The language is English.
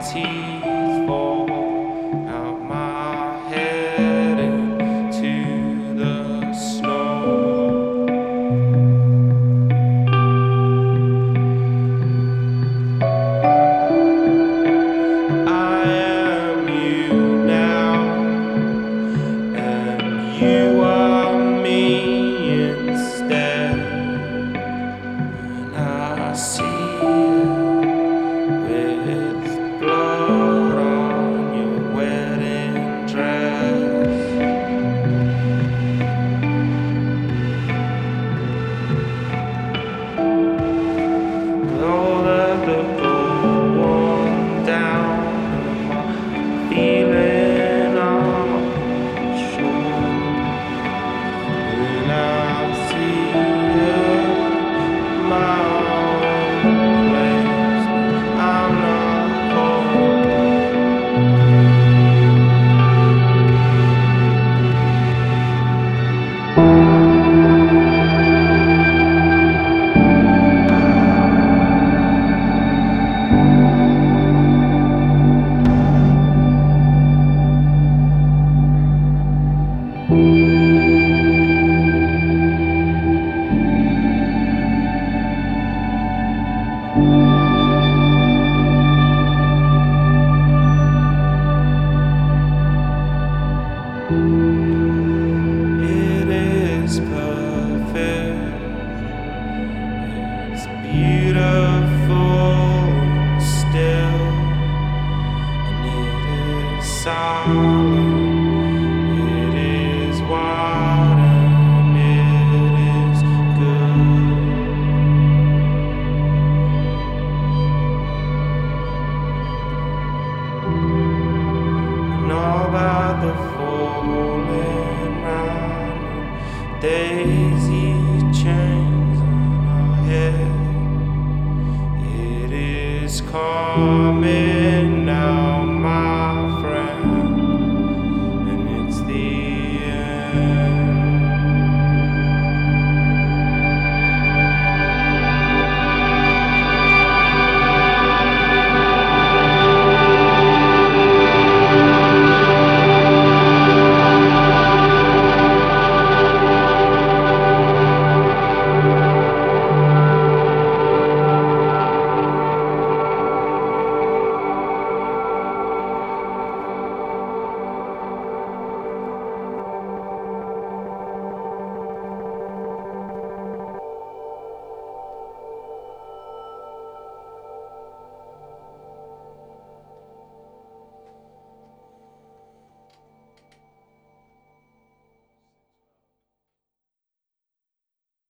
teeth fall out my head into the snow. I am you now, and you are me instead. And I see with blood on your wedding dress. With all of the gold worn down and my feeling unsure. And I see my own place. I'm not home. It is perfect, it's beautiful and still, and it is silent, it is wide and it is good. And all about the falling round daisy